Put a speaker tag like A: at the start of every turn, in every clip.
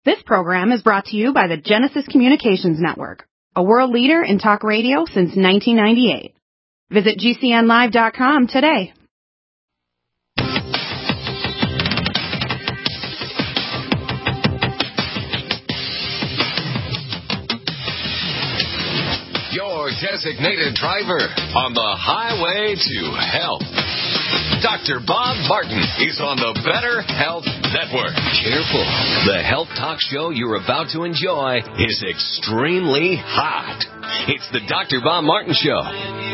A: This program is brought to you by the Genesis Communications Network, a world leader in talk radio since 1998. Visit GCNlive.com today.
B: Your designated driver on the highway to health. Dr. Bob Martin is on the Better Health Network. Careful. The health talk show you're about to enjoy is extremely hot. It's the Dr. Bob Martin Show.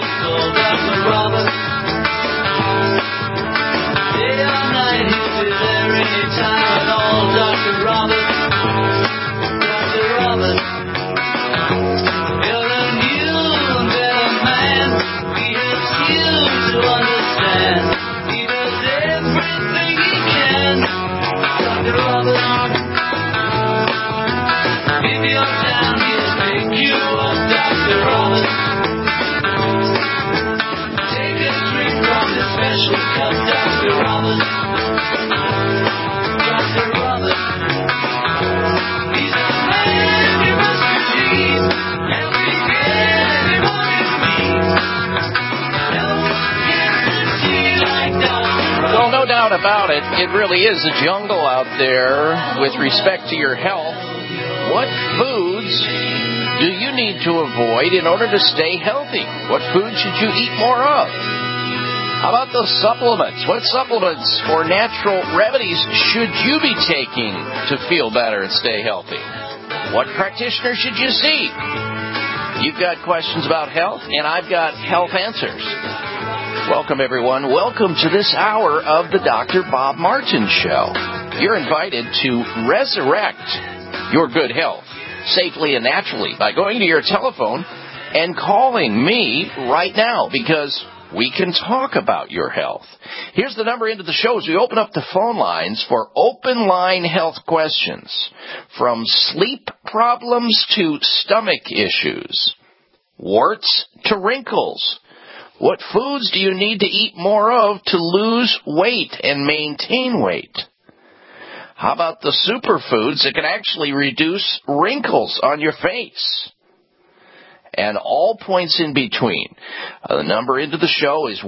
C: No doubt about it, it really is a jungle out there with respect to your health. What foods do you need to avoid in order to stay healthy? What foods should you eat more of? How about those supplements? What supplements or natural remedies should you be taking to feel better and stay healthy? What practitioner should you see? You've got questions about health, and I've got health answers. Welcome, everyone. Welcome to this hour of the Dr. Bob Martin Show. You're invited to resurrect your good health safely and naturally by going to your telephone and calling me right now, because we can talk about your health. Here's the number into the show as we open up the phone lines for open line health questions, from sleep problems to stomach issues, warts to wrinkles. What foods do you need to eat more of to lose weight and maintain weight? How about the superfoods that can actually reduce wrinkles on your face? And all points in between. The number into the show is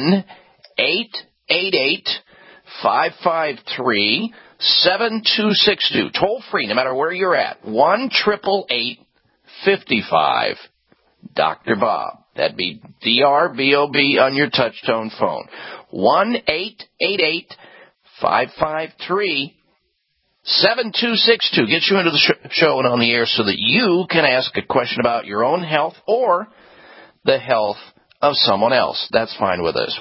C: 1-888-553-7262. Toll free, no matter where you're at. 1-888-55 Dr. Bob. That'd be D-R-B-O-B on your touch-tone phone. 1-888-553-7262. Get you into the show and on the air so that you can ask a question about your own health or the health of someone else. That's fine with us.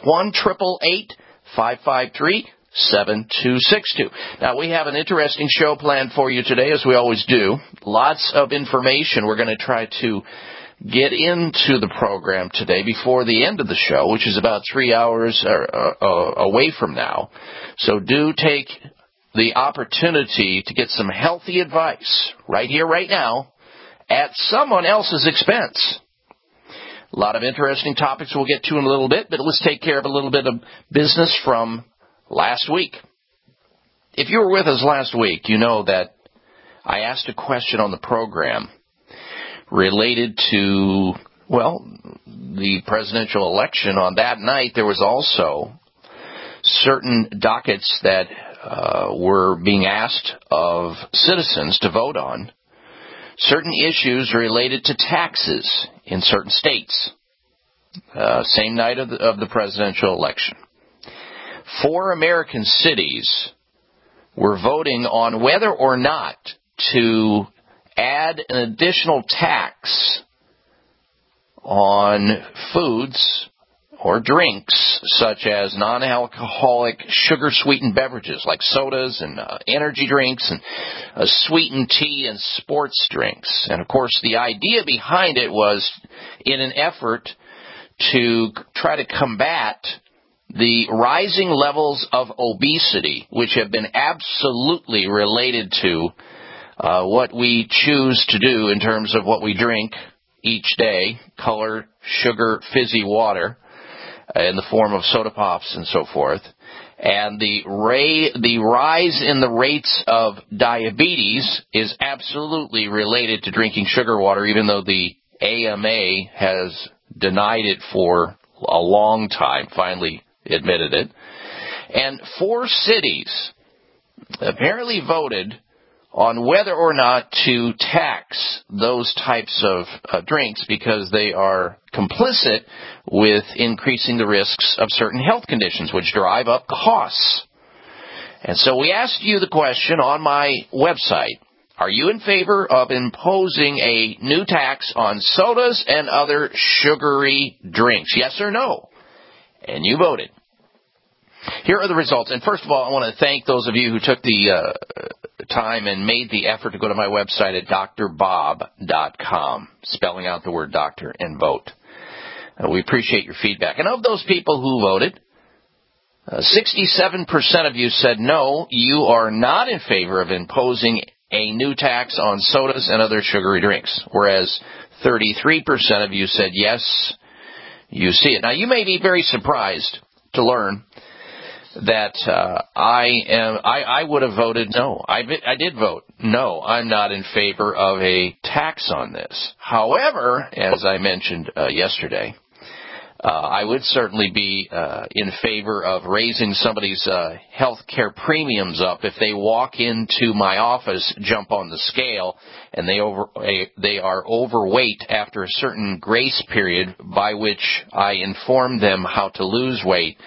C: 1-888-553-7262. Now, we have an interesting show planned for you today, as we always do. Lots of information we're going to try to get into the program today before the end of the show, which is about 3 hours away from now. So do take the opportunity to get some healthy advice right here, right now, at someone else's expense. A lot of interesting topics we'll get to in a little bit, but let's take care of a little bit of business from last week. If you were with us last week, you know that I asked a question on the program related to, well, the presidential election. On that night, there was also certain dockets that were being asked of citizens to vote on, certain issues related to taxes in certain states, same night of the presidential election. 4 American cities were voting on whether or not to add an additional tax on foods or drinks such as non-alcoholic sugar-sweetened beverages like sodas and energy drinks and sweetened tea and sports drinks. And, of course, the idea behind it was in an effort to try to combat the rising levels of obesity, which have been absolutely related to what we choose to do in terms of what we drink each day, color, sugar, fizzy water in the form of soda pops and so forth, And the rise in the rates of diabetes is absolutely related to drinking sugar water, even though the AMA has denied it for a long time, finally admitted it. And 4 cities apparently voted on whether or not to tax those types of drinks because they are complicit with increasing the risks of certain health conditions, which drive up costs. And so we asked you the question on my website, are you in favor of imposing a new tax on sodas and other sugary drinks? Yes or no? And you voted. Here are the results. And first of all, I want to thank those of you who took the time and made the effort to go to my website at drbob.com, spelling out the word doctor, and vote. We appreciate your feedback. And of those people who voted, 67% of you said no, you are not in favor of imposing a new tax on sodas and other sugary drinks, whereas 33% of you said yes, you see it. Now, you may be very surprised to learn that I would have voted no. I did vote no. I'm not in favor of a tax on this. However, as I mentioned yesterday, I would certainly be in favor of raising somebody's health care premiums up if they walk into my office, jump on the scale, and they are overweight after a certain grace period by which I inform them how to lose weight.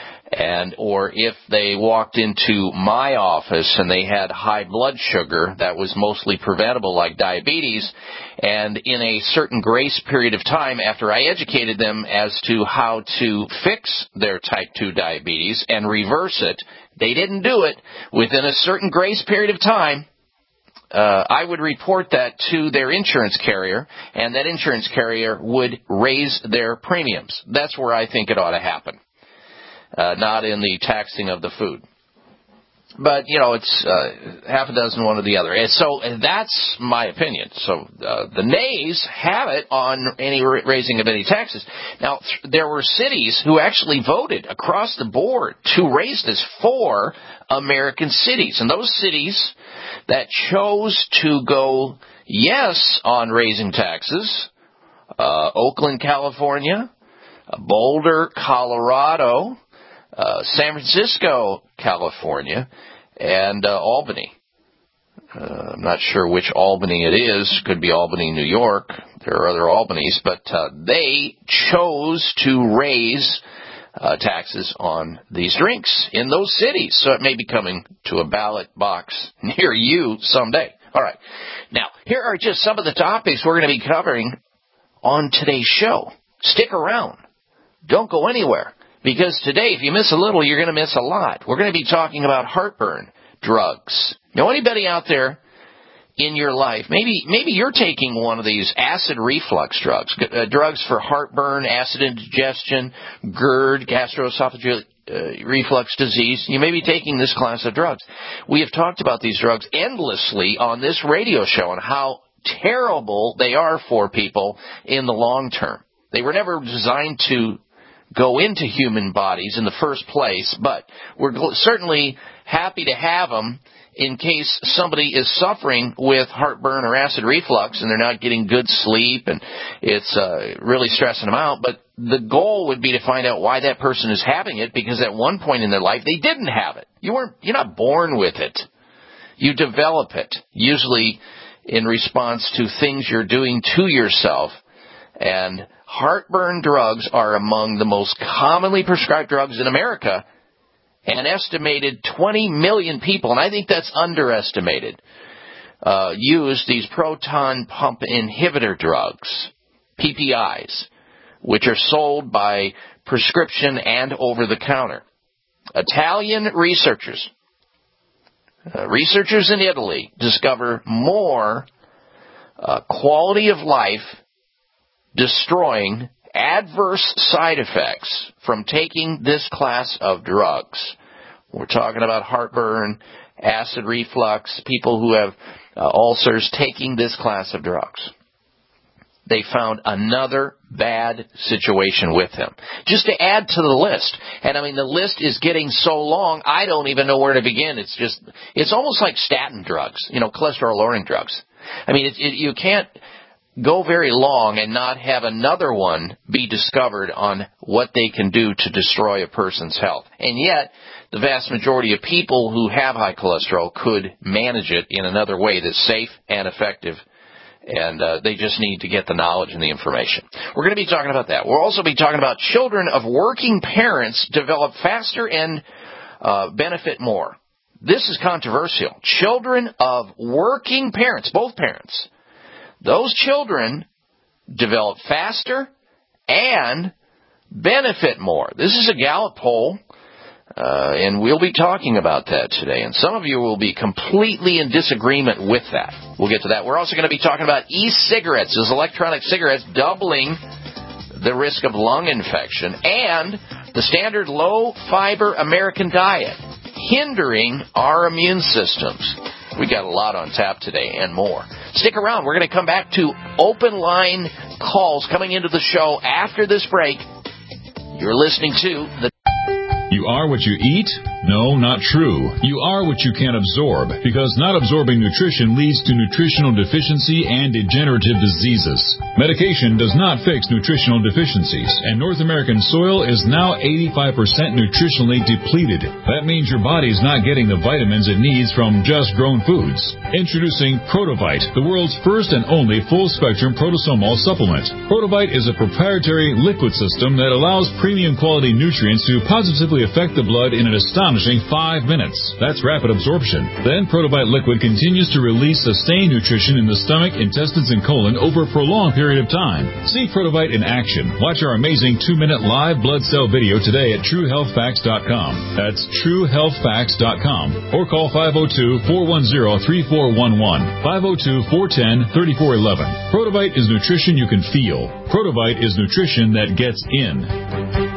C: Or if they walked into my office and they had high blood sugar that was mostly preventable, like diabetes, and in a certain grace period of time after I educated them as to how to fix their type 2 diabetes and reverse it, they didn't do it within a certain grace period of time, I would report that to their insurance carrier, and that insurance carrier would raise their premiums. That's where I think it ought to happen. Not in the taxing of the food. But, it's half a dozen, one or the other. And so that's my opinion. So the nays have it on any raising of any taxes. Now, there were cities who actually voted across the board to raise this, 4 American cities. And those cities that chose to go yes on raising taxes, Oakland, California, Boulder, Colorado, San Francisco, California, and Albany. I'm not sure which Albany it is. Could be Albany, New York. There are other Albanys, but they chose to raise taxes on these drinks in those cities. So it may be coming to a ballot box near you someday. All right. Now, here are just some of the topics we're going to be covering on today's show. Stick around. Don't go anywhere. Because today, if you miss a little, you're going to miss a lot. We're going to be talking about heartburn drugs. Know anybody out there in your life, maybe you're taking one of these acid reflux drugs, drugs for heartburn, acid indigestion, GERD, gastroesophageal reflux disease. You may be taking this class of drugs. We have talked about these drugs endlessly on this radio show and how terrible they are for people in the long term. They were never designed to go into human bodies in the first place, but we're certainly happy to have them in case somebody is suffering with heartburn or acid reflux and they're not getting good sleep and it's really stressing them out. But the goal would be to find out why that person is having it, because at one point in their life they didn't have it. You're not born with it. You develop it, usually in response to things you're doing to yourself. And heartburn drugs are among the most commonly prescribed drugs in America. An estimated 20 million people, and I think that's underestimated, use these proton pump inhibitor drugs, PPIs, which are sold by prescription and over-the-counter. Italian researchers in Italy discover more quality of life destroying adverse side effects from taking this class of drugs. We're talking about heartburn, acid reflux, people who have ulcers taking this class of drugs. they found another bad situation with him. Just to add to the list. And I mean, the list is getting so long, I don't even know where to begin. It's almost like statin drugs, cholesterol-lowering drugs. I mean, you can't go very long and not have another one be discovered on what they can do to destroy a person's health. And yet, the vast majority of people who have high cholesterol could manage it in another way that's safe and effective. And they just need to get the knowledge and the information. We're going to be talking about that. We'll also be talking about children of working parents develop faster and benefit more. This is controversial. Children of working parents, both parents, those children develop faster and benefit more. This is a Gallup poll. And we'll be talking about that today. And some of you will be completely in disagreement with that. We'll get to that. We're also going to be talking about e-cigarettes, those electronic cigarettes doubling the risk of lung infection, and the standard low-fiber American diet hindering our immune systems. We got a lot on tap today and more. Stick around. We're going to come back to open line calls coming into the show after this break. You're listening to the...
D: You are what you eat? No, not true. You are what you can absorb, because not absorbing nutrition leads to nutritional deficiency and degenerative diseases. Medication does not fix nutritional deficiencies, and North American soil is now 85% nutritionally depleted. That means your body's not getting the vitamins it needs from just grown foods. Introducing Protovite, the world's first and only full-spectrum protosomal supplement. Protovite is a proprietary liquid system that allows premium quality nutrients to positively affect the blood in an astonishing 5 minutes. That's rapid absorption. Then Protovite liquid continues to release sustained nutrition in the stomach, intestines, and colon over a prolonged period of time. See Protovite in action. Watch our amazing 2-minute live blood cell video today at TrueHealthFacts.com. That's TrueHealthFacts.com. Or call 502-410-3411. 502-410-3411. Protovite is nutrition you can feel. Protovite is nutrition that gets in.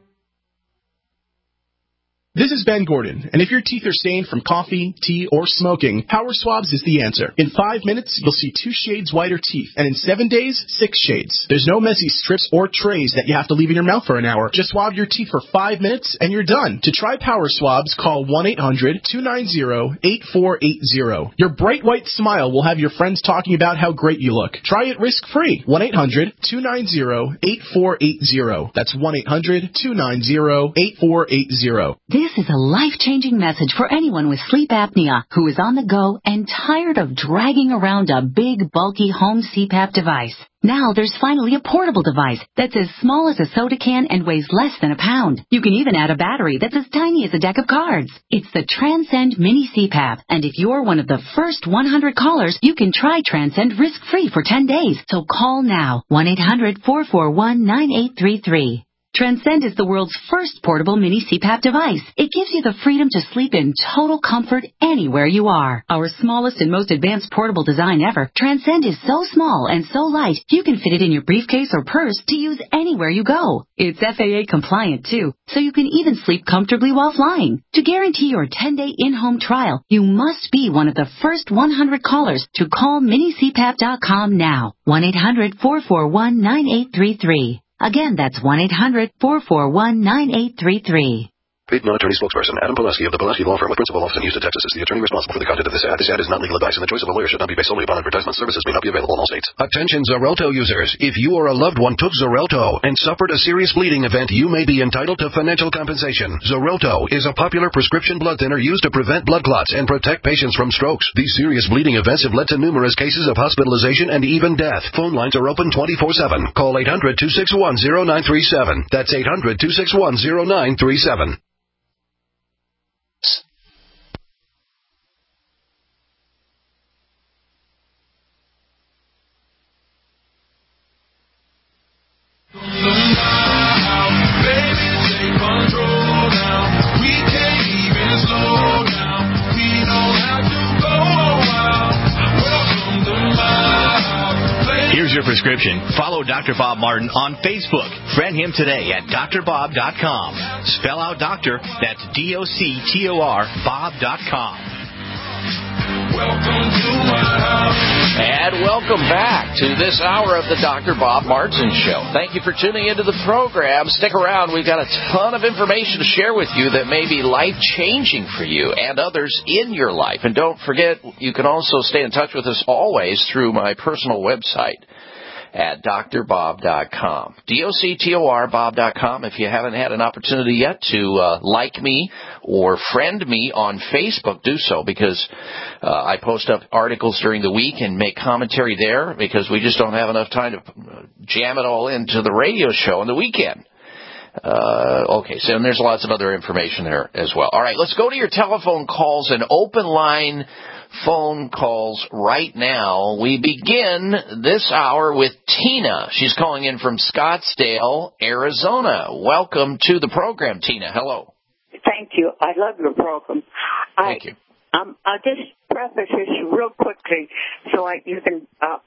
E: This is Ben Gordon, and if your teeth are stained from coffee, tea, or smoking, Power Swabs is the answer. In 5 minutes, you'll see 2 shades whiter teeth, and in 7 days, 6 shades. There's no messy strips or trays that you have to leave in your mouth for an hour. Just swab your teeth for 5 minutes, and you're done. To try Power Swabs, call 1-800-290-8480. Your bright white smile will have your friends talking about how great you look. Try it risk-free. 1-800-290-8480. That's 1-800-290-8480.
F: This is a life-changing message for anyone with sleep apnea who is on the go and tired of dragging around a big, bulky home CPAP device. Now there's finally a portable device that's as small as a soda can and weighs less than a pound. You can even add a battery that's as tiny as a deck of cards. It's the Transcend Mini CPAP, and if you're one of the first 100 callers, you can try Transcend risk-free for 10 days. So call now, 1-800-441-9833. Transcend is the world's first portable mini CPAP device. It gives you the freedom to sleep in total comfort anywhere you are. Our smallest and most advanced portable design ever, Transcend is so small and so light, you can fit it in your briefcase or purse to use anywhere you go. It's FAA compliant too, so you can even sleep comfortably while flying. To guarantee your 10-day in-home trial, you must be one of the first 100 callers to call minicpap.com now. 1-800-441-9833. Again, that's 1-800-441-9833.
G: Paid non-attorney spokesperson Adam Pulaski of the Pulaski Law Firm with principal office in Houston, Texas is the attorney responsible for the content of this ad. This ad is not legal advice, and the choice of a lawyer should not be based solely upon advertisement. Services may not be available in all states.
H: Attention Xarelto users. If you or a loved one took Xarelto and suffered a serious bleeding event, you may be entitled to financial compensation. Xarelto is a popular prescription blood thinner used to prevent blood clots and protect patients from strokes. These serious bleeding events have led to numerous cases of hospitalization and even death. Phone lines are open 24/7. Call 800-261-0937. That's 800-261-0937.
I: Here's your prescription. Follow Dr. Bob Martin on Facebook. Friend him today at drbob.com. Spell out doctor, that's DOCTOR, Bob.com.
C: And And welcome back to this hour of the Dr. Bob Martin Show. Thank you for tuning into the program. Stick around. We've got a ton of information to share with you that may be life-changing for you and others in your life. And don't forget, you can also stay in touch with us always through my personal website at drbob.com. DOCTOR Bob.com. If you haven't had an opportunity yet to like me or friend me on Facebook, do so, because I post up articles during the week and make commentary there because we just don't have enough time to jam it all into the radio show on the weekend. Okay, so there's lots of other information there as well. All right, let's go to your telephone calls and open line phone calls right now. We begin this hour with Tina. She's calling in from Scottsdale, Arizona. Welcome to the program, Tina. Hello.
J: Thank you. I love your program.
C: Thank you.
J: I'll just preface this real quickly so you can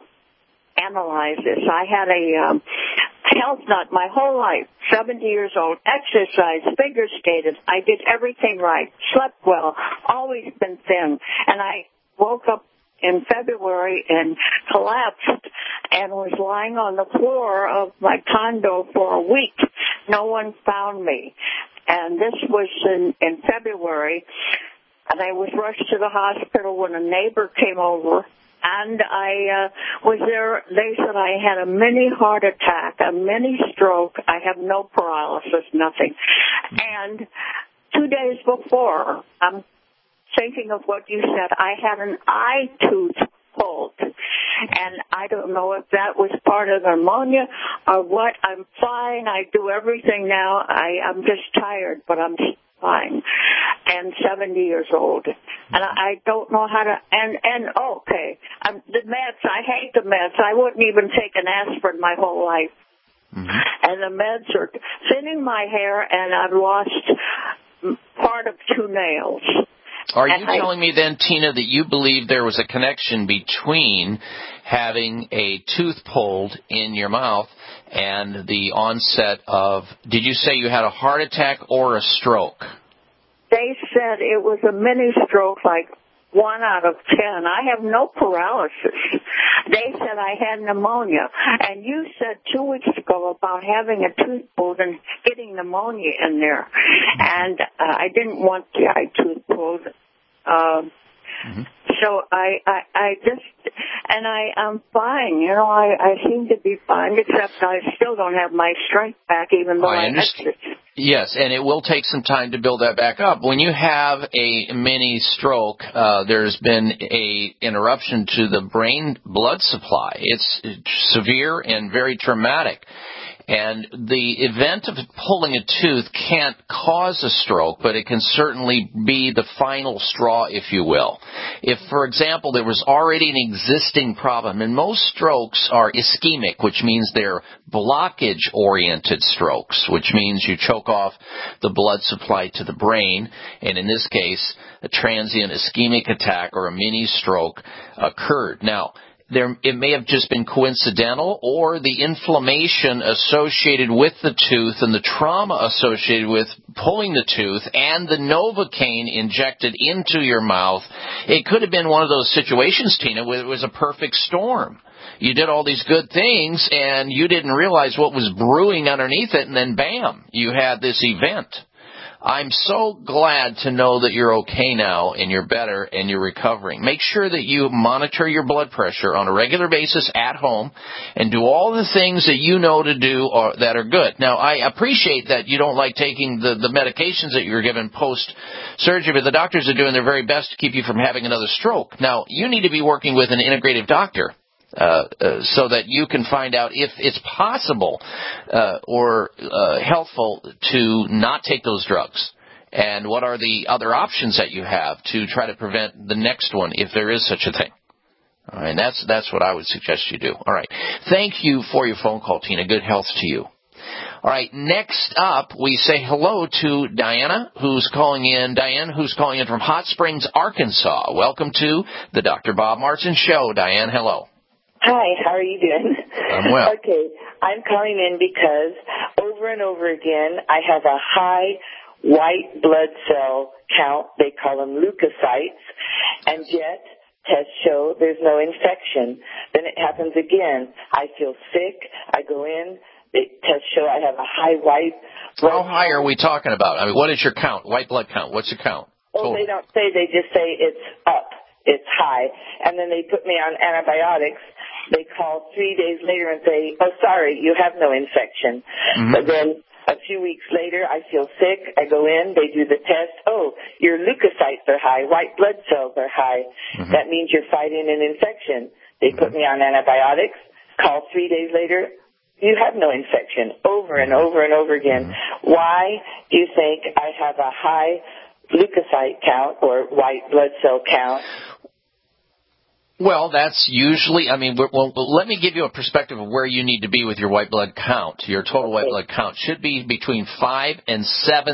J: analyze this. I had a health nut my whole life, 70 years old, exercised, figure skated. I did everything right, slept well, always been thin. And I woke up in February and collapsed and was lying on the floor of my condo for a week. No one found me. And this was in February, and I was rushed to the hospital when a neighbor came over. And I was there. They said I had a mini heart attack, a mini stroke. I have no paralysis, nothing. And 2 days before, I'm thinking of what you said, I had an eye tooth pulled. And I don't know if that was part of the pneumonia or what. I'm fine. I do everything now. I'm just tired, but I'm fine. And 70 years old. And I don't know how to, okay. The meds, I hate the meds. I wouldn't even take an aspirin my whole life. Mm-hmm. And the meds are thinning my hair, and I've lost part of 2 nails.
C: Are you telling me then, Tina, that you believe there was a connection between having a tooth pulled in your mouth and the onset of, did you say you had a heart attack or a stroke?
J: They said it was a mini stroke, like 1 out of 10. I have no paralysis. They said I had pneumonia. And you said 2 weeks ago about having a tooth pulled and getting pneumonia in there. And I didn't want the eye tooth pulled. So I'm fine. You know, I seem to be fine, except I still don't have my strength back, even though I exercise.
C: Yes, and it will take some time to build that back up. When you have a mini stroke, there's been a interruption to the brain blood supply. It's severe and very traumatic. And the event of pulling a tooth can't cause a stroke, but it can certainly be the final straw, if you will. If, for example, there was already an existing problem, and most strokes are ischemic, which means they're blockage-oriented strokes, which means you choke off the blood supply to the brain, and in this case, a transient ischemic attack or a mini stroke occurred. Now, it may have just been coincidental, or the inflammation associated with the tooth and the trauma associated with pulling the tooth and the Novocaine injected into your mouth. It could have been one of those situations, Tina, where it was a perfect storm. You did all these good things, and you didn't realize what was brewing underneath it, and then bam, you had this event. I'm so glad to know that you're okay now and you're better and you're recovering. Make sure that you monitor your blood pressure on a regular basis at home and do all the things that you know to do that are good. Now, I appreciate that you don't like taking the medications that you were given post-surgery, but the doctors are doing their very best to keep you from having another stroke. Now, you need to be working with an integrative doctor. So that you can find out if it's possible or helpful to not take those drugs, and what are the other options that you have to try to prevent the next one if there is such a thing. All right, that's what I would suggest you do. All right, thank you for your phone call, Tina. Good health to you. All right, next up, we say hello to Diana, who's calling in. Diane, who's calling in from Hot Springs, Arkansas. Welcome to the Dr. Bob Martin Show. Diane, hello.
K: Hi, how are you doing?
C: I'm well.
K: Okay, I'm calling in because over and over again I have a high white blood cell count. They call them leukocytes, and yet tests show there's no infection. Then it happens again. I feel sick. I go in. The tests show I have a high white blood
C: count. How high are we talking about? I mean, what is your count? White blood count. What's your count?
K: Oh, they don't say. They just say it's up. It's high. And then they put me on antibiotics. They call 3 days later and say, oh, sorry, you have no infection. Mm-hmm. But then a few weeks later, I feel sick. I go in. They do the test. Oh, your leukocytes are high. White blood cells are high. Mm-hmm. That means you're fighting an infection. They put me on antibiotics. Call 3 days later. You have no infection. Over and over and over again. Mm-hmm. Why do you think I have a high leukocyte count or white blood cell count?
C: Well, that's usually, I mean, well, let me give you a perspective of where you need to be with your white blood count. Your total white blood count should be between 5,000 and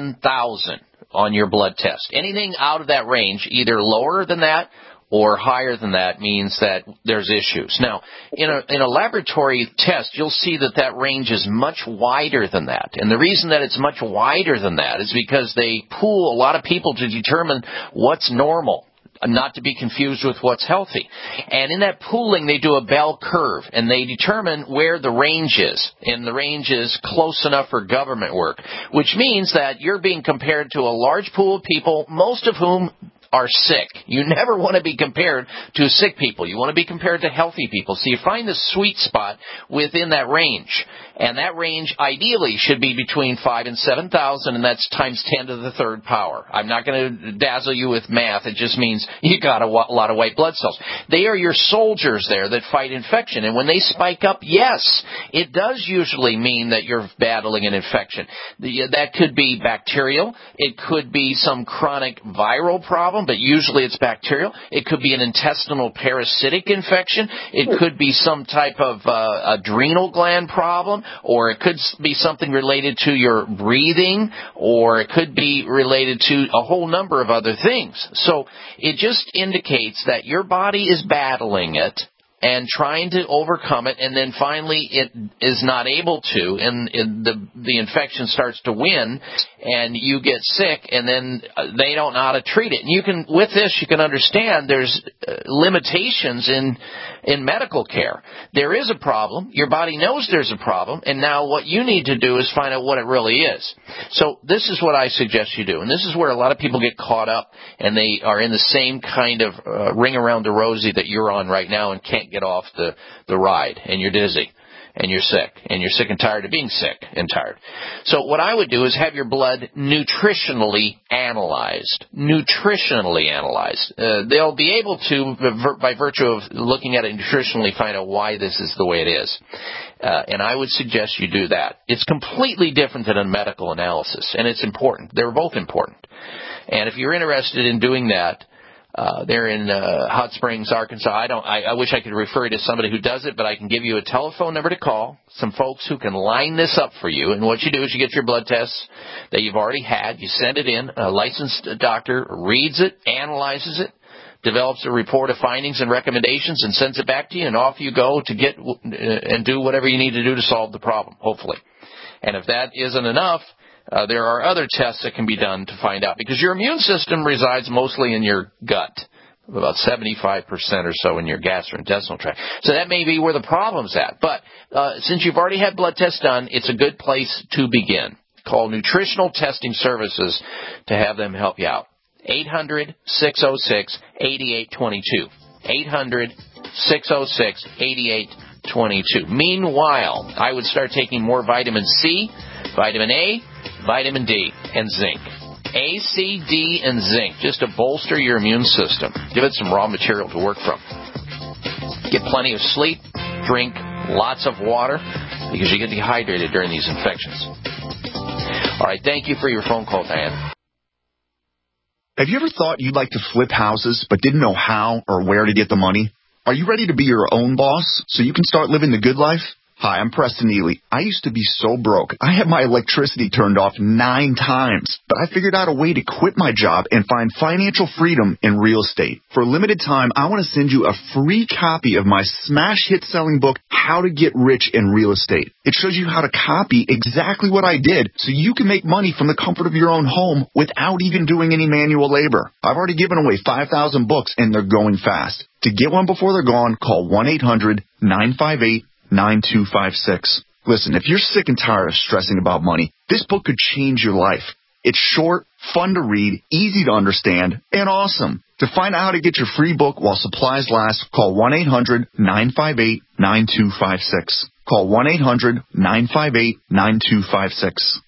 C: 7,000 on your blood test. Anything out of that range, either lower than that or higher than that, means that there's issues. Now, in a laboratory test, you'll see that range is much wider than that. And the reason that it's much wider than that is because they pool a lot of people to determine what's normal, not to be confused with what's healthy. And in that pooling, they do a bell curve, and they determine where the range is. And the range is close enough for government work, which means that you're being compared to a large pool of people, most of whom are sick. You never want to be compared to sick people. You want to be compared to healthy people. So you find the sweet spot within that range. And that range ideally should be between 5,000 and 7,000, and that's times 10 to the third power. I'm not going to dazzle you with math. It just means you got a lot of white blood cells. They are your soldiers there that fight infection. And when they spike up, yes, it does usually mean that you're battling an infection. That could be bacterial. It could be some chronic viral problem, but usually it's bacterial. It could be an intestinal parasitic infection. It could be some type of adrenal gland problem, or it could be something related to your breathing, or it could be related to a whole number of other things. So it just indicates that your body is battling it and trying to overcome it, and then finally it is not able to, and the infection starts to win, and you get sick, and then they don't know how to treat it. And with this, you can understand there's limitations in medical care. There is a problem. Your body knows there's a problem, and now what you need to do is find out what it really is. So this is what I suggest you do, and this is where a lot of people get caught up, and they are in the same kind of ring around the rosy that you're on right now and can't get off the ride, and you're dizzy, and you're sick and tired of being sick and tired. So what I would do is have your blood nutritionally analyzed. They'll be able to, by virtue of looking at it nutritionally, find out why this is the way it is. And I would suggest you do that. It's completely different than a medical analysis, and it's important. They're both important. And if you're interested in doing that, they're in Hot Springs, Arkansas. I wish I could refer you to somebody who does it, but I can give you a telephone number to call, some folks who can line this up for you. And what you do is you get your blood tests that you've already had. You send it in. A licensed doctor reads it, analyzes it, develops a report of findings and recommendations, and sends it back to you, and off you go to get and do whatever you need to do to solve the problem, hopefully. And if that isn't enough, there are other tests that can be done to find out, because your immune system resides mostly in your gut, about 75% or so in your gastrointestinal tract. So that may be where the problem's at. But since you've already had blood tests done, it's a good place to begin. Call Nutritional Testing Services to have them help you out. 800-606-8822. 800-606-8822. Meanwhile, I would start taking more vitamin C, vitamin A, vitamin D, and zinc. A, C, D, and zinc, just to bolster your immune system. Give it some raw material to work from. Get plenty of sleep. Drink lots of water, because you get dehydrated during these infections. All right, thank you for your phone call, Diane.
L: Have you ever thought you'd like to flip houses but didn't know how or where to get the money? Are you ready to be your own boss so you can start living the good life? Hi, I'm Preston Neely. I used to be so broke. I had my electricity turned off 9 times, but I figured out a way to quit my job and find financial freedom in real estate. For a limited time, I want to send you a free copy of my smash hit selling book, How to Get Rich in Real Estate. It shows you how to copy exactly what I did so you can make money from the comfort of your own home without even doing any manual labor. I've already given away 5,000 books and they're going fast. To get one before they're gone, call 1-800-958-9256. Listen, if you're sick and tired of stressing about money, this book could change your life. It's short, fun to read, easy to understand, and awesome. To find out how to get your free book while supplies last, call 1-800-958-9256. Call 1-800-958-9256.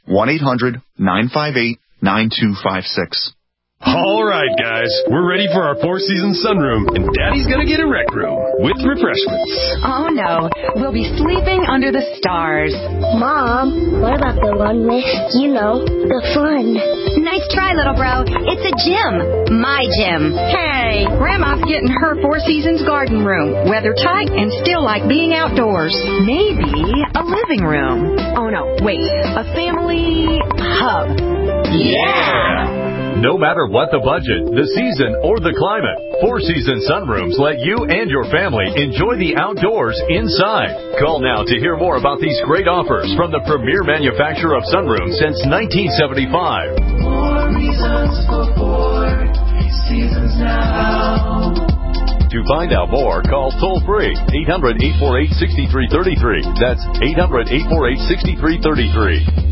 L: 1-800-958-9256.
M: All right, guys, we're ready for our Four Seasons sunroom, and Daddy's gonna get a rec room with refreshments.
N: Oh, no. We'll be sleeping under the stars.
O: Mom, what about the one with, the fun?
N: Nice try, little bro. It's a gym. My gym. Hey, Grandma's getting her Four Seasons garden room. Weather tight and still like being outdoors. Maybe a living room. Oh, no, wait. A family hub.
M: Yeah! No matter what the budget, the season, or the climate, Four Seasons sunrooms let you and your family enjoy the outdoors inside. Call now to hear more about these great offers from the premier manufacturer of sunrooms since 1975. More reasons for Four Seasons now. To find out more, call toll-free 800-848-6333. That's 800-848-6333.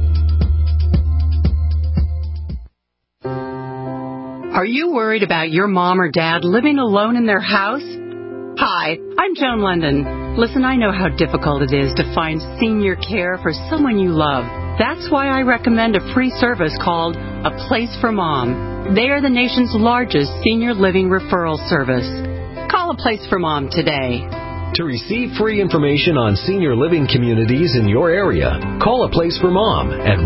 A: Are you worried about your mom or dad living alone in their house? Hi, I'm Joan London. Listen, I know how difficult it is to find senior care for someone you love. That's why I recommend a free service called A Place for Mom. They are the nation's largest senior living referral service. Call A Place for Mom today.
P: To receive free information on senior living communities in your area, call A Place for Mom at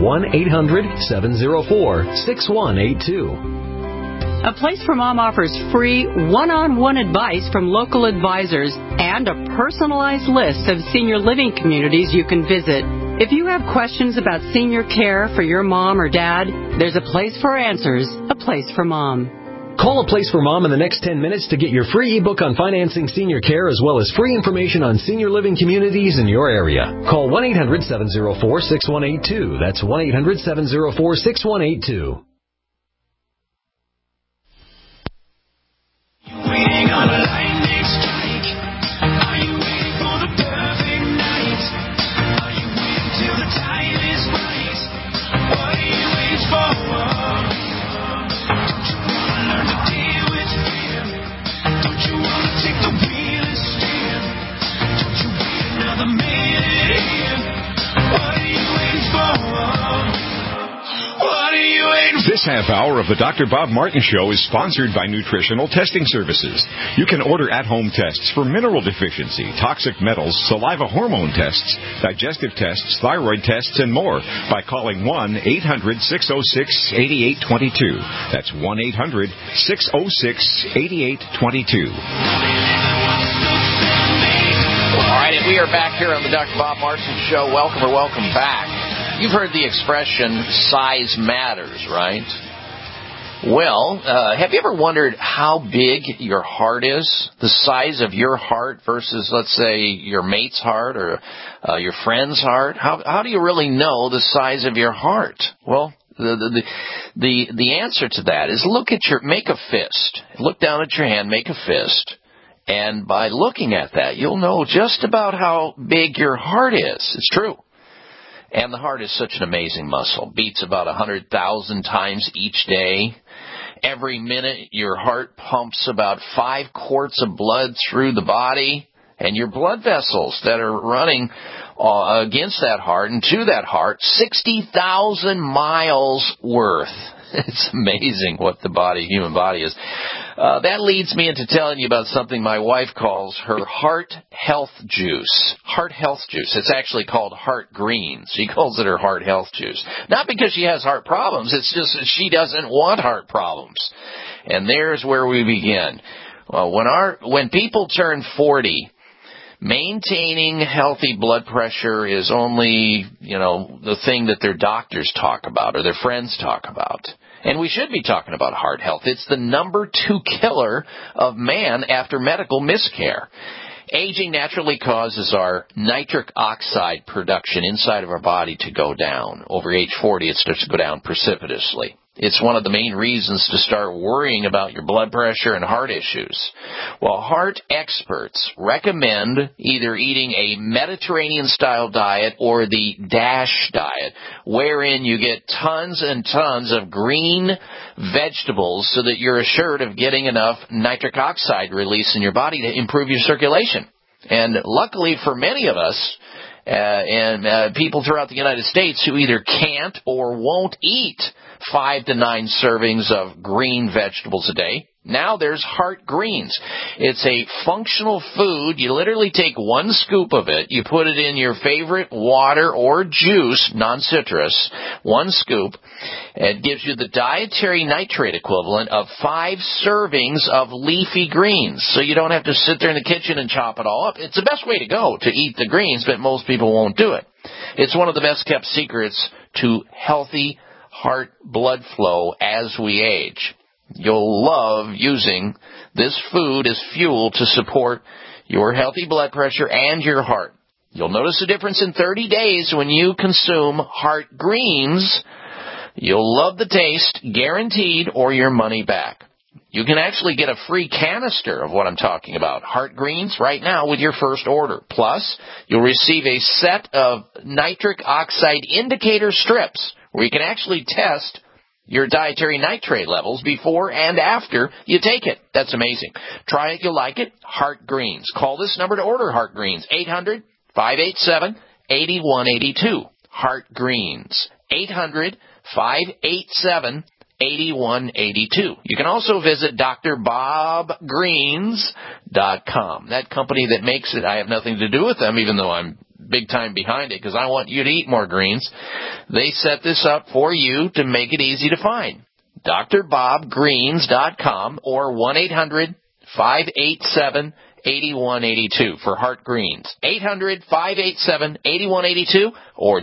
P: 1-800-704-6182.
A: A Place for Mom offers free one-on-one advice from local advisors and a personalized list of senior living communities you can visit. If you have questions about senior care for your mom or dad, there's a place for answers, A Place for Mom.
P: Call A Place for Mom in the next 10 minutes to get your free ebook on financing senior care as well as free information on senior living communities in your area. Call 1-800-704-6182. That's 1-800-704-6182.
Q: Waiting on a lightning strike. Are you waiting for the perfect night? Are you waiting till the time is right? What are you waiting for? Don't you wanna learn to deal with fear? Don't you wanna take the wheel and steer? Don't you wait another minute here? What are you waiting for? What are you waiting for?
R: This half hour of the Dr. Bob Martin Show is sponsored by Nutritional Testing Services. You can order at-home tests for mineral deficiency, toxic metals, saliva hormone tests, digestive tests, thyroid tests, and more by calling 1-800-606-8822. That's 1-800-606-8822.
C: All right, and we are back here on the Dr. Bob Martin Show. Welcome or welcome back. You've heard the expression, size matters, right? Well, have you ever wondered how big your heart is? The size of your heart versus, let's say, your mate's heart or your friend's heart? How do you really know the size of your heart? Well, the answer to that is make a fist. Look down at your hand, make a fist. And by looking at that, you'll know just about how big your heart is. It's true. And the heart is such an amazing muscle. Beats about 100,000 times each day. Every minute, your heart pumps about 5 quarts of blood through the body. And your blood vessels that are running against that heart and to that heart, 60,000 miles worth. It's amazing what the human body is. That leads me into telling you about something my wife calls her heart health juice. Heart health juice. It's actually called Heart Green. She calls it her heart health juice. Not because she has heart problems. It's just that she doesn't want heart problems. And there's where we begin. When people turn 40, Maintaining healthy blood pressure is only, the thing that their doctors talk about or their friends talk about. And we should be talking about heart health. It's the number 2 killer of man after medical miscare. Aging naturally causes our nitric oxide production inside of our body to go down. Over age 40, it starts to go down precipitously. It's one of the main reasons to start worrying about your blood pressure and heart issues. Well, heart experts recommend either eating a Mediterranean-style diet or the DASH diet, wherein you get tons and tons of green vegetables so that you're assured of getting enough nitric oxide release in your body to improve your circulation. And luckily for many of us, and people throughout the United States who either can't or won't eat 5 to 9 servings of green vegetables a day, now there's Heart Greens. It's a functional food. You literally take 1 scoop of it, you put it in your favorite water or juice, non-citrus, 1 scoop. It gives you the dietary nitrate equivalent of 5 servings of leafy greens. So you don't have to sit there in the kitchen and chop it all up. It's the best way to go to eat the greens, but most people won't do it. It's one of the best kept secrets to healthy heart blood flow as we age. You'll love using this food as fuel to support your healthy blood pressure and your heart. You'll notice a difference in 30 days when you consume Heart Greens. You'll love the taste, guaranteed, or your money back. You can actually get a free canister of what I'm talking about, Heart Greens, right now with your first order. Plus, you'll receive a set of nitric oxide indicator strips where you can actually test your dietary nitrate levels before and after you take it. That's amazing. Try it, you'll like it. Heart Greens. Call this number to order Heart Greens. 800-587-8182. Heart Greens. 800-587-8182. You can also visit drbobgreens.com. That company that makes it, I have nothing to do with them, even though I'm big time behind it because I want you to eat more greens. They set this up for you to make it easy to find. drbobgreens.com or 1-800-587-8182 for Heart Greens. 800-587-8182 or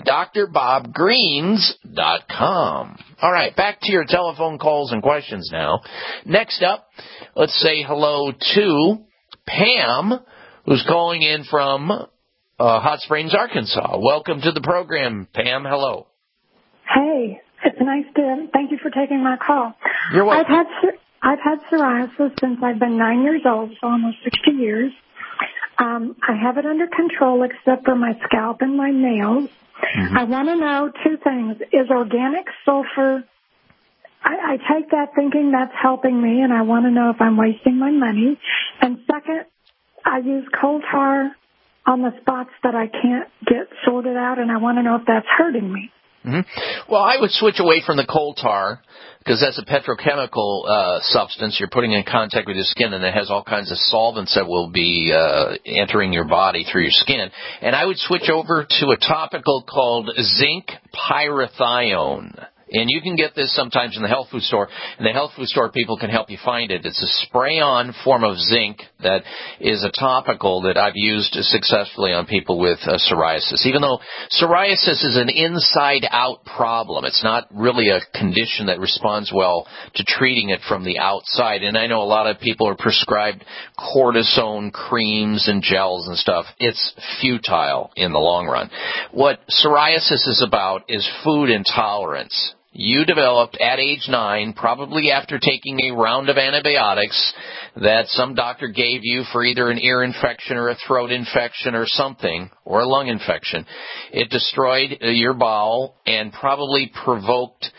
C: drbobgreens.com. All right, back to your telephone calls and questions now. Next up, let's say hello to Pam, who's calling in from Hot Springs, Arkansas. Welcome to the program, Pam. Hello.
S: Hey, it's nice to. Thank you for taking my call.
C: You're welcome.
S: I've had psoriasis since I've been 9 years old, so almost 60 years. I have it under control except for my scalp and my nails. Mm-hmm. I want to know 2 things. Is organic sulfur? I take that thinking that's helping me, and I want to know if I'm wasting my money. And second, I use coal tar on the spots that I can't get sorted out, and I want to know if that's hurting me.
C: Mm-hmm. Well, I would switch away from the coal tar because that's a petrochemical substance. You're putting in contact with your skin, and it has all kinds of solvents that will be entering your body through your skin. And I would switch over to a topical called zinc pyrithione. And you can get this sometimes in the health food store, and the health food store people can help you find it. It's a spray-on form of zinc that is a topical that I've used successfully on people with psoriasis. Even though psoriasis is an inside-out problem, it's not really a condition that responds well to treating it from the outside. And I know a lot of people are prescribed cortisone creams and gels and stuff. It's futile in the long run. What psoriasis is about is food intolerance. You developed at age 9, probably after taking a round of antibiotics that some doctor gave you for either an ear infection or a throat infection or something, or a lung infection. It destroyed your bowel and probably provoked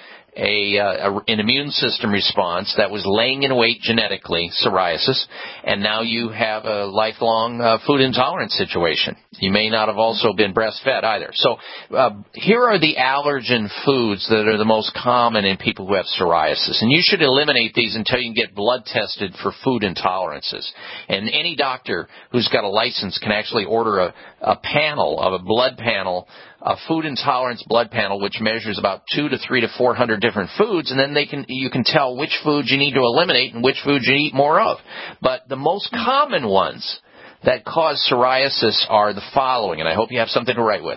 C: an immune system response that was laying in wait genetically, psoriasis, and now you have a lifelong food intolerance situation. You may not have also been breastfed either. So here are the allergen foods that are the most common in people who have psoriasis, and you should eliminate these until you can get blood tested for food intolerances. And any doctor who's got a license can actually order a panel, of a blood panel, a food intolerance blood panel, which measures about 200 to 300 to 400 different foods, and then you can tell which foods you need to eliminate and which foods you eat more of. But the most common ones that cause psoriasis are the following, and I hope you have something to write with.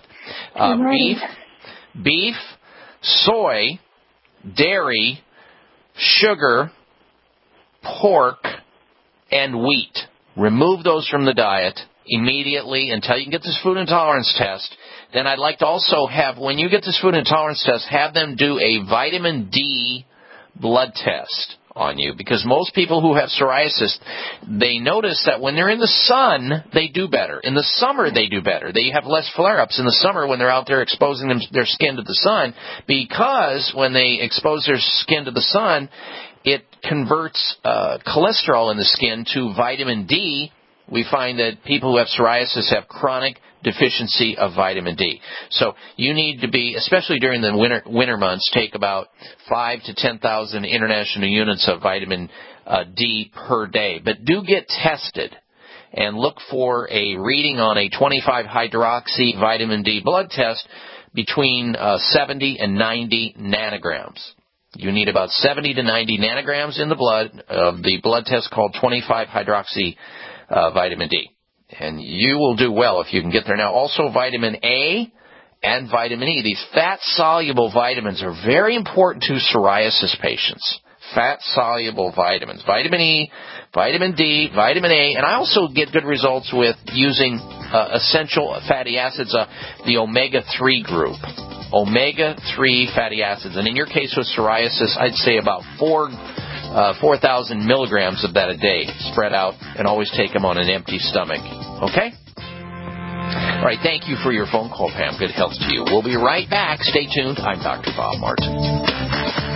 C: Beef, soy, dairy, sugar, pork, and wheat. Remove those from the diet immediately until you can get this food intolerance test. Then I'd like to also have, when you get this food intolerance test, have them do a vitamin D blood test on you, because most people who have psoriasis, they notice that when they're in the sun, they do better. In the summer, they do better. They have less flare-ups in the summer when they're out there exposing their skin to the sun, because when they expose their skin to the sun, it converts cholesterol in the skin to vitamin D. We find that people who have psoriasis have chronic deficiency of vitamin D. So you need to be, especially during the winter months, take about 5,000 to 10,000 international units of vitamin D per day. But do get tested and look for a reading on a 25-hydroxy vitamin D blood test between 70 and 90 nanograms. You need about 70 to 90 nanograms in the blood of the blood test called 25-hydroxy vitamin D. And you will do well if you can get there. Now, also vitamin A and vitamin E. These fat-soluble vitamins are very important to psoriasis patients. Fat-soluble vitamins. Vitamin E, vitamin D, vitamin A. And I also get good results with using essential fatty acids, the omega-3 group. Omega-3 fatty acids. And in your case with psoriasis, I'd say about 4,000 milligrams of that a day spread out, and always take them on an empty stomach. Okay? All right, thank you for your phone call, Pam. Good health to you. We'll be right back. Stay tuned. I'm Dr. Bob Martin.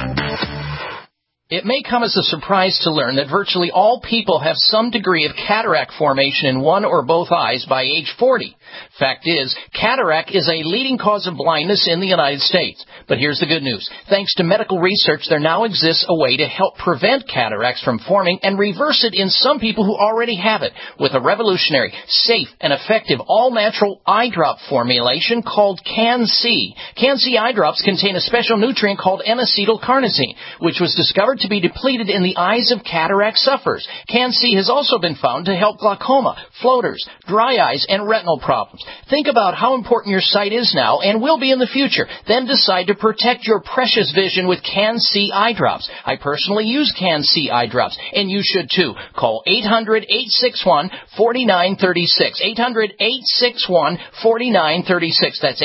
C: It may come as a surprise to learn that virtually all people have some degree of cataract formation in one or both eyes by age 40. Fact is, cataract is a leading cause of blindness in the United States. But here's the good news. Thanks to medical research, there now exists a way to help prevent cataracts from forming and reverse it in some people who already have it with a revolutionary, safe, and effective all-natural eye drop formulation called Can-C. Can-C eye drops contain a special nutrient called N-acetylcarnosine, which was discovered to be depleted in the eyes of cataract sufferers. Can-C has also been found to help glaucoma, floaters, dry eyes, and retinal problems. Think about how important your sight is now and will be in the future. Then decide to protect your precious vision with Can-C eye drops. I personally use Can-C eye drops, and you should too. Call 800-861-4936. 800-861-4936. That's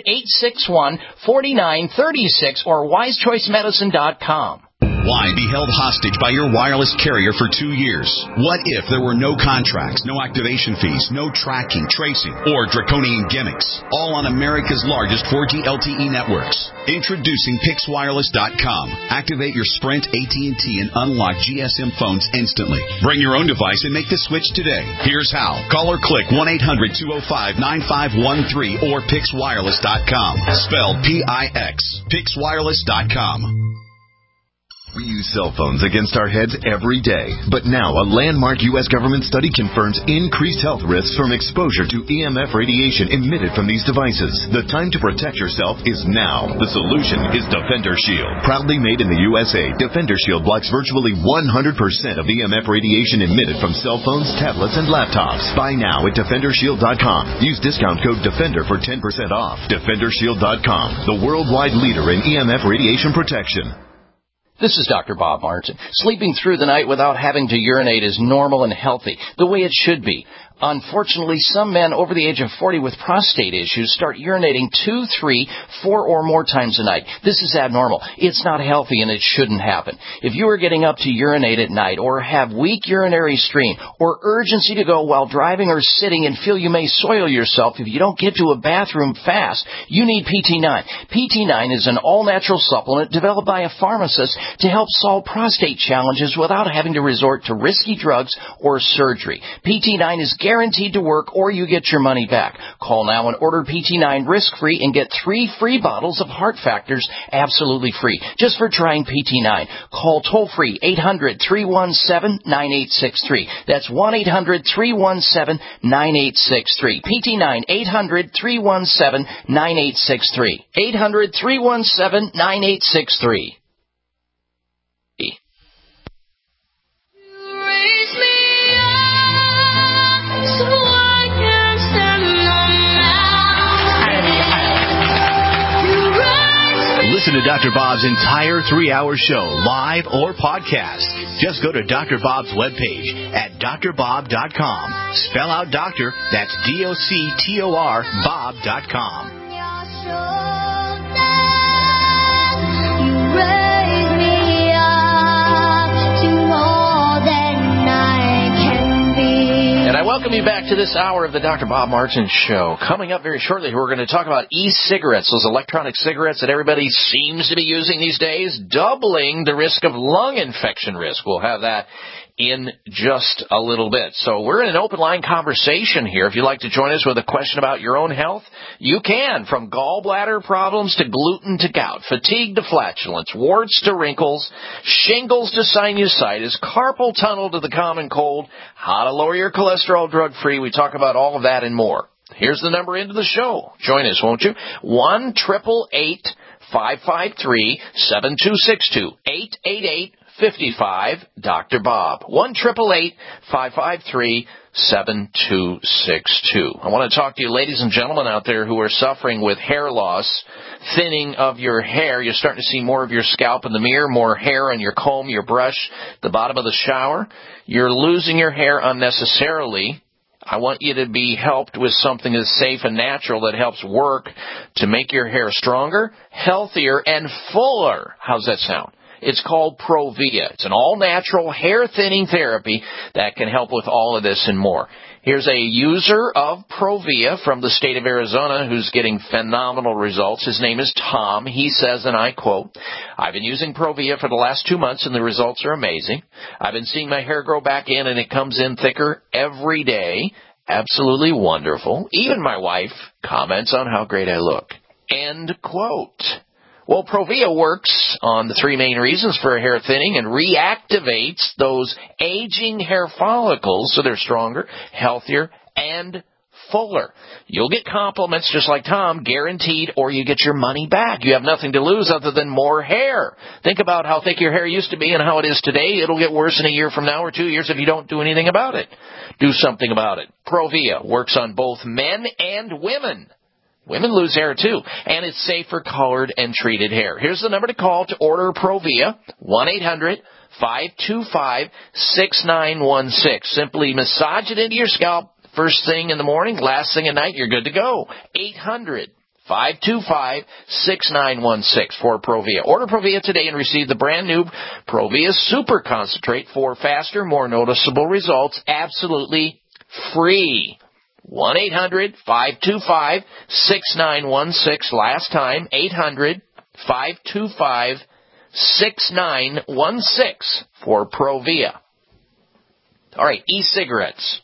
C: 800-861-4936 or wisechoicemedicine.com.
T: Why be held hostage by your wireless carrier for 2 years? What if there were no contracts, no activation fees, no tracking, tracing, or draconian gimmicks? All on America's largest 4G LTE networks. Introducing PixWireless.com. Activate your Sprint, AT&T, and unlock GSM phones instantly. Bring your own device and make the switch today. Here's how. Call or click 1-800-205-9513 or PixWireless.com. Spelled P-I-X. PixWireless.com.
U: We use cell phones against our heads every day. But now a landmark U.S. government study confirms increased health risks from exposure to EMF radiation emitted from these devices. The time to protect yourself is now. The solution is Defender Shield. Proudly made in the USA, Defender Shield blocks virtually 100% of EMF radiation emitted from cell phones, tablets, and laptops. Buy now at DefenderShield.com. Use discount code DEFENDER for 10% off. DefenderShield.com, the worldwide leader in EMF radiation protection.
C: This is Dr. Bob Martin. Sleeping through the night without having to urinate is normal and healthy, the way it should be. Unfortunately, some men over the age of 40 with prostate issues start urinating 2, 3, 4 or more times a night. This is abnormal. It's not healthy and it shouldn't happen. If you are getting up to urinate at night or have weak urinary stream or urgency to go while driving or sitting and feel you may soil yourself if you don't get to a bathroom fast, you need PT9. PT9 is an all-natural supplement developed by a pharmacist to help solve prostate challenges without having to resort to risky drugs or surgery. PT9 is guaranteed to work or you get your money back. Call now and order PT9 risk-free and get 3 free bottles of Heart Factors absolutely free just for trying PT9. Call toll-free 800-317-9863. That's 1-800-317-9863. PT9 800-317-9863. 800-317-9863.
I: Dr. Bob's entire 3-hour show, live or podcast. Just go to Dr. Bob's webpage at drbob.com. Spell out doctor, that's DOCTOR, Bob.com.
C: And I welcome you back to this hour of the Dr. Bob Martin Show. Coming up very shortly, we're going to talk about e-cigarettes, those electronic cigarettes that everybody seems to be using these days, doubling the risk of lung infection risk. We'll have that in just a little bit. So we're in an open line conversation here. If you'd like to join us with a question about your own health, you can. From gallbladder problems to gluten to gout, fatigue to flatulence, warts to wrinkles, shingles to sinusitis, carpal tunnel to the common cold, how to lower your cholesterol drug-free. We talk about all of that and more. Here's the number into the show. Join us, won't you? 1-888-553-7262. 888-55 Dr. Bob. 1-888-553-7262. I want to talk to you, ladies and gentlemen out there who are suffering with hair loss, thinning of your hair. You're starting to see more of your scalp in the mirror, more hair on your comb, your brush, the bottom of the shower. You're losing your hair unnecessarily. I want you to be helped with something that's safe and natural that helps work to make your hair stronger, healthier, and fuller. How's that sound? It's called Provia. It's an all-natural hair-thinning therapy that can help with all of this and more. Here's a user of Provia from the state of Arizona who's getting phenomenal results. His name is Tom. He says, and I quote, "I've been using Provia for the last 2 months, and the results are amazing. I've been seeing my hair grow back in, and it comes in thicker every day. Absolutely wonderful. Even my wife comments on how great I look." End quote. Well, Provia works on the 3 main reasons for hair thinning and reactivates those aging hair follicles so they're stronger, healthier, and fuller. You'll get compliments just like Tom, guaranteed, or you get your money back. You have nothing to lose other than more hair. Think about how thick your hair used to be and how it is today. It'll get worse in a year from now or 2 years if you don't do anything about it. Do something about it. Provia works on both men and women. Women lose hair, too, and it's safe for colored and treated hair. Here's the number to call to order Provia, 1-800-525-6916. Simply massage it into your scalp first thing in the morning, last thing at night, you're good to go. 800-525-6916 for Provia. Order Provia today and receive the brand-new Provia Super Concentrate for faster, more noticeable results, absolutely free. 1-800-525-6916. Last time, 800-525-6916 for Provia. All right, e-cigarettes.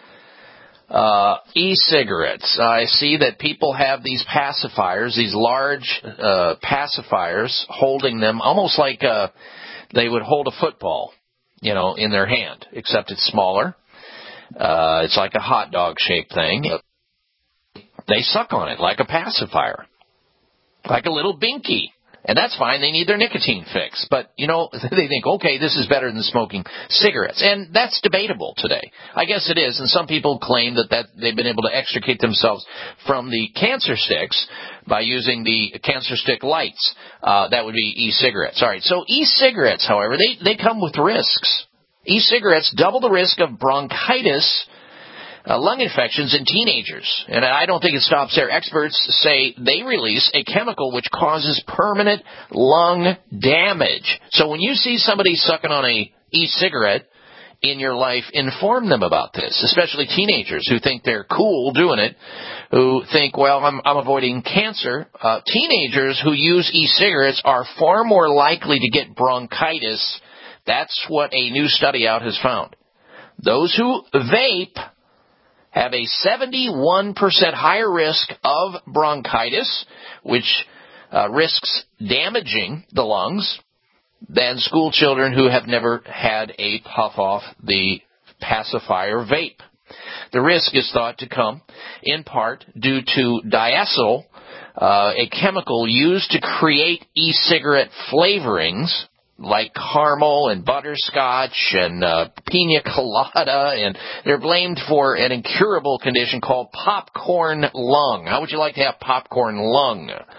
C: E-cigarettes. I see that people have these pacifiers, these large pacifiers, holding them almost like they would hold a football, in their hand, except it's smaller. It's like a hot dog shaped thing. They suck on it like a pacifier, like a little binky. And that's fine. They need their nicotine fix. But, they think, okay, this is better than smoking cigarettes. And that's debatable today. I guess it is. And some people claim that they've been able to extricate themselves from the cancer sticks by using the cancer stick lights. That would be e-cigarettes. All right. So e-cigarettes, however, they come with risks. E-cigarettes double the risk of bronchitis, lung infections in teenagers. And I don't think it stops there. Experts say they release a chemical which causes permanent lung damage. So when you see somebody sucking on a e-cigarette in your life, inform them about this, especially teenagers who think they're cool doing it, who think, well, I'm avoiding cancer. Teenagers who use e-cigarettes are far more likely to get bronchitis. That's what a new study out has found. Those who vape have a 71% higher risk of bronchitis, which risks damaging the lungs, than school children who have never had a puff off the pacifier vape. The risk is thought to come in part due to diacetyl, a chemical used to create e-cigarette flavorings, like caramel and butterscotch and pina colada, and they're blamed for an incurable condition called popcorn lung. How would you like to have popcorn lung?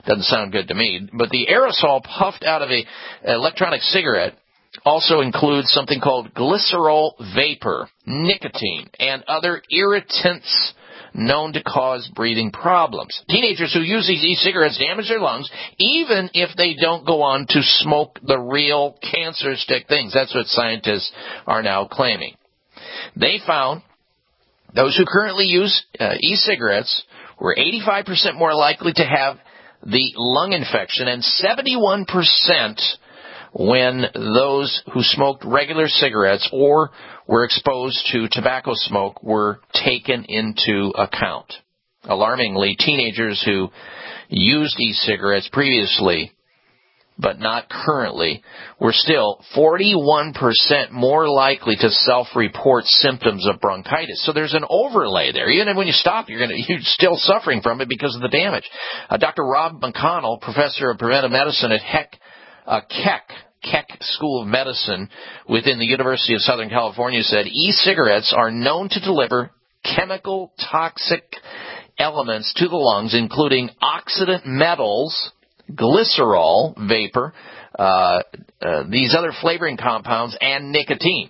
C: Doesn't sound good to me. But the aerosol puffed out of an electronic cigarette also includes something called glycerol vapor, nicotine, and other irritants known to cause breathing problems. Teenagers who use these e-cigarettes damage their lungs, even if they don't go on to smoke the real cancer stick things. That's what scientists are now claiming. They found those who currently use e-cigarettes were 85% more likely to have the lung infection and 71% when those who smoked regular cigarettes or were exposed to tobacco smoke were taken into account. Alarmingly, teenagers who used e-cigarettes previously but not currently were still 41% more likely to self-report symptoms of bronchitis. So there's an overlay there. Even when you stop, you're still suffering from it because of the damage. Dr. Rob McConnell, professor of preventive medicine at Keck School of Medicine within the University of Southern California, said e-cigarettes are known to deliver chemical toxic elements to the lungs, including oxidant metals, glycerol vapor, these other flavoring compounds, and nicotine.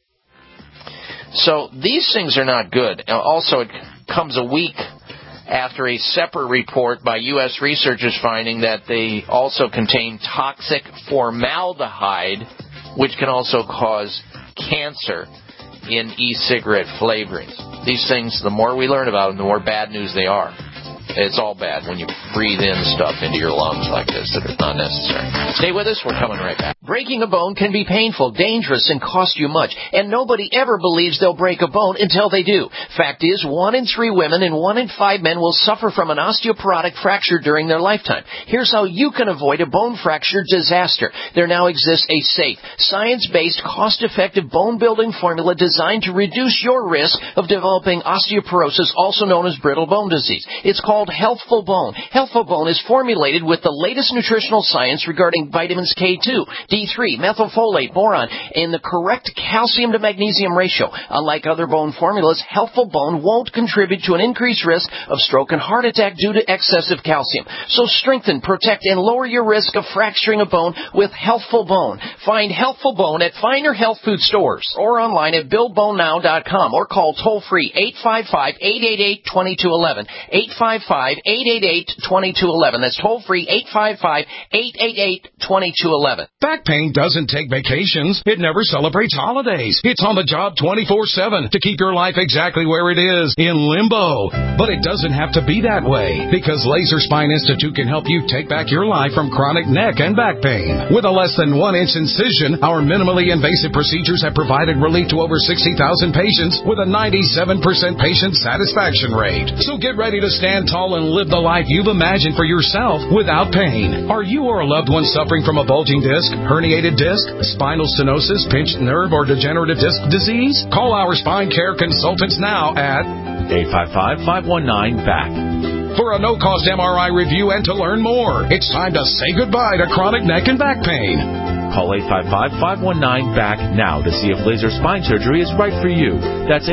C: So these things are not good. Also, it comes a week after a separate report by U.S. researchers finding that they also contain toxic formaldehyde, which can also cause cancer in e-cigarette flavorings. These things, the more we learn about them, the more bad news they are. It's all bad when you breathe in stuff into your lungs like this that is not necessary. Stay with us. We're coming right back. Breaking a bone can be painful, dangerous, and cost you much. And nobody ever believes they'll break a bone until they do. Fact is, 1 in 3 women and 1 in 5 men will suffer from an osteoporotic fracture during their lifetime. Here's how you can avoid a bone fracture disaster. There now exists a safe, science-based, cost-effective bone-building formula designed to reduce your risk of developing osteoporosis, also known as brittle bone disease. It's called Healthful Bone. Healthful Bone is formulated with the latest nutritional science regarding vitamins K2, D3, methylfolate, boron, and the correct calcium to magnesium ratio. Unlike other bone formulas, Healthful Bone won't contribute to an increased risk of stroke and heart attack due to excessive calcium. So strengthen, protect, and lower your risk of fracturing a bone with Healthful Bone. Find Healthful Bone at finer health food stores or online at BuildBoneNow.com or call toll-free 855-888-2211. 855-888-2211. That's toll-free 855-888-2211.
B: Back pain doesn't take vacations. It never celebrates holidays. It's on the job 24/7 to keep your life exactly where it is, in limbo. But it doesn't have to be that way, because Laser Spine Institute can help you take back your life from chronic neck and back pain. With a less than 1-inch incision, our minimally invasive procedures have provided relief to over 60,000 patients with a 97% patient satisfaction rate. So get ready to stand tall and live the life you've imagined for yourself without pain. Are you or a loved one suffering from a bulging disc, herniated disc, spinal stenosis, pinched nerve, or degenerative disc disease? Call our spine care consultants now at
M: 855-519-BACK.
B: For a no-cost MRI review and to learn more. It's time to say goodbye to chronic neck and back pain.
M: Call 855-519-BACK now to see if laser spine surgery is right for you. That's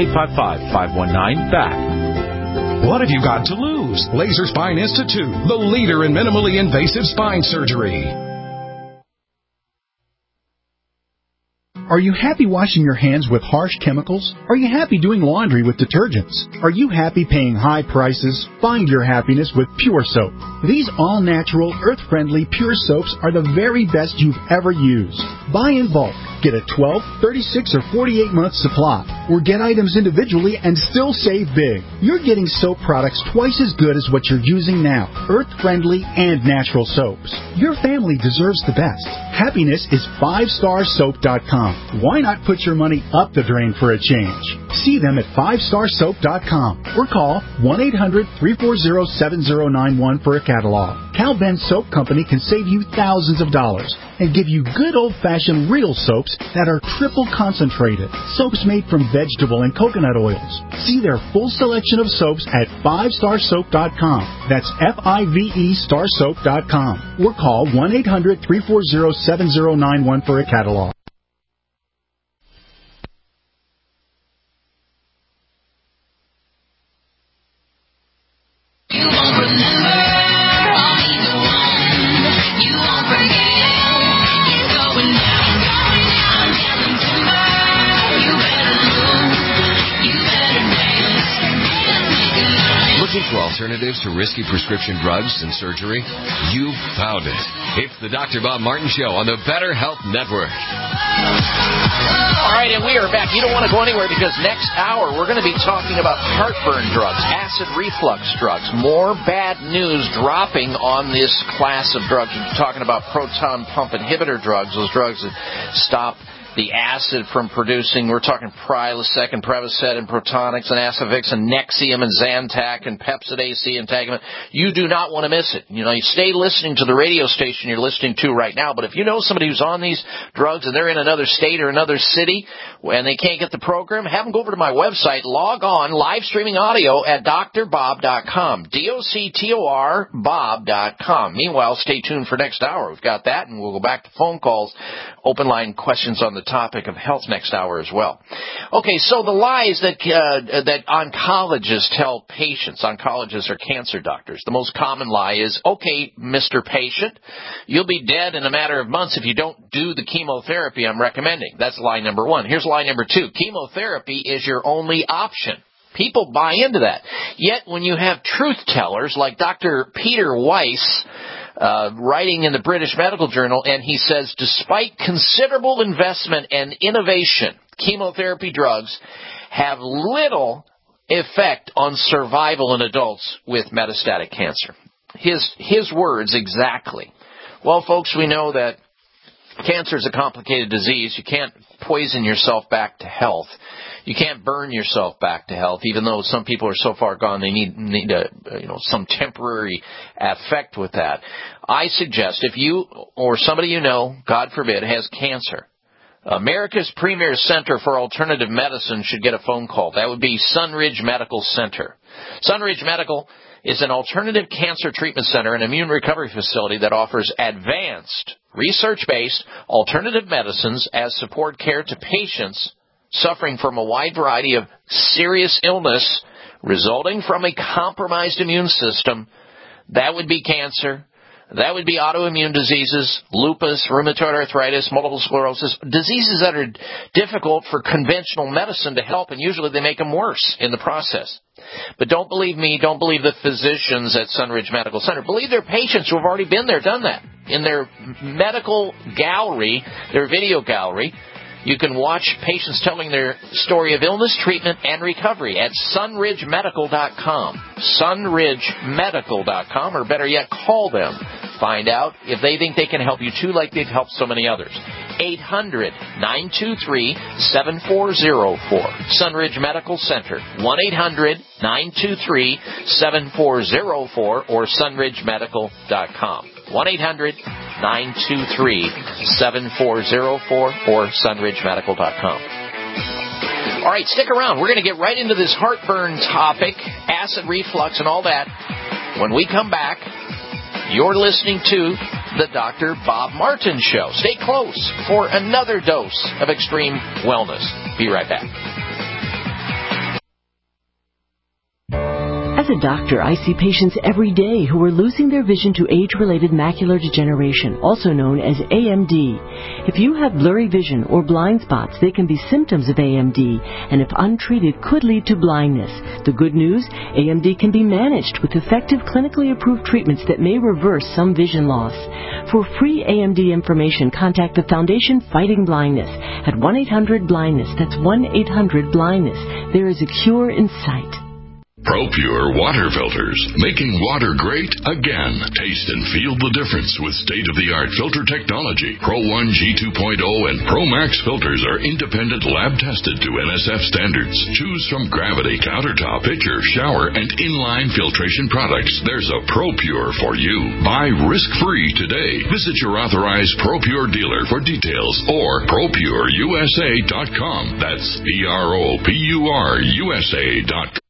M: 855-519-BACK.
B: What have you got to lose? Laser Spine Institute, the leader in minimally invasive spine surgery.
V: Are you happy washing your hands with harsh chemicals? Are you happy doing laundry with detergents? Are you happy paying high prices? Find your happiness with Pure Soap. These all-natural, earth-friendly Pure Soaps are the very best you've ever used. Buy in bulk. Get a 12, 36, or 48-month supply. Or get items individually and still save big. You're getting soap products twice as good as what you're using now. Earth-friendly and natural soaps. Your family deserves the best. Happiness is 5starsoap.com. Why not put your money up the drain for a change? See them at 5starsoap.com or call 1-800-340-7091 for a catalog. Cal Ben Soap Company can save you thousands of dollars and give you good old-fashioned real soaps that are triple concentrated. Soaps made from vegetable and coconut oils. See their full selection of soaps at 5starsoap.com. That's F-I-V-E starsoap.com. Or call 1-800-340-7091 for a catalog.
Q: You won't remember all the
D: for alternatives to risky prescription drugs and surgery? You've found it. It's the Dr. Bob Martin Show on the Better Health Network.
C: All right, and we are back. You don't want to go anywhere because next hour we're going to be talking about heartburn drugs, acid reflux drugs. More bad news dropping on this class of drugs. We're talking about proton pump inhibitor drugs, those drugs that stop the acid from producing. We're talking Prilosec and Prevacid and Protonix and Acivix and Nexium and Zantac and Pepcid AC and Tagamet. You do not want to miss it. You stay listening to the radio station you're listening to right now, but if you know somebody who's on these drugs and they're in another state or another city and they can't get the program, have them go over to my website, log on, live streaming audio at drbob.com, DOCTOR Bob.com. Meanwhile, stay tuned for next hour. We've got that, and we'll go back to phone calls, open line questions on the topic of health next hour as well. Okay, so the lies that oncologists tell patients, oncologists are cancer doctors. The most common lie is, okay, Mr. Patient, you'll be dead in a matter of months if you don't do the chemotherapy I'm recommending. That's lie number one. Here's lie number two. Chemotherapy is your only option. People buy into that. Yet when you have truth tellers like Dr. Peter Weiss, writing in the British Medical Journal, and he says, despite considerable investment and innovation, chemotherapy drugs have little effect on survival in adults with metastatic cancer. His words exactly. Well, folks, we know that cancer is a complicated disease. You can't poison yourself back to health. You can't burn yourself back to health, even though some people are so far gone they need some temporary effect with that. I suggest if you or somebody you know, God forbid, has cancer, America's premier center for alternative medicine should get a phone call. That would be Sunridge Medical Center. Sunridge Medical is an alternative cancer treatment center and immune recovery facility that offers advanced, research-based alternative medicines as support care to patients suffering from a wide variety of serious illness resulting from a compromised immune system. That would be cancer. That would be autoimmune diseases, lupus, rheumatoid arthritis, multiple sclerosis, diseases that are difficult for conventional medicine to help, and usually they make them worse in the process. But don't believe me, don't believe the physicians at Sunridge Medical Center. Believe their patients who have already been there, done that. In their medical gallery, their video gallery, you can watch patients telling their story of illness, treatment, and recovery at sunridgemedical.com. Sunridgemedical.com, or better yet, call them. Find out if they think they can help you too, like they've helped so many others. 800-923-7404. Sunridge Medical Center. 1-800-923-7404 or sunridgemedical.com. 1-800-923-7404 or sunridgemedical.com. All right, stick around. We're going to get right into this heartburn topic, acid reflux and all that. When we come back, you're listening to the Dr. Bob Martin Show. Stay close for another dose of extreme wellness. Be right back.
E: As a doctor, I see patients every day who are losing their vision to age-related macular degeneration, also known as AMD. If you have blurry vision or blind spots, they can be symptoms of AMD, and if untreated, could lead to blindness. The good news, AMD can be managed with effective clinically approved treatments that may reverse some vision loss. For free AMD information, contact the Foundation Fighting Blindness at 1-800-BLINDNESS. That's 1-800-BLINDNESS. There is a cure in sight.
W: ProPure water filters, making water great again. Taste and feel the difference with state-of-the-art filter technology. Pro 1 G2.0 and Pro Max filters are independent lab-tested to NSF standards. Choose from Gravity, Countertop, Pitcher, Shower, and Inline filtration products. There's a ProPure for you. Buy risk-free today. Visit your authorized ProPure dealer for details or ProPureUSA.com. That's ProPureUSA.com.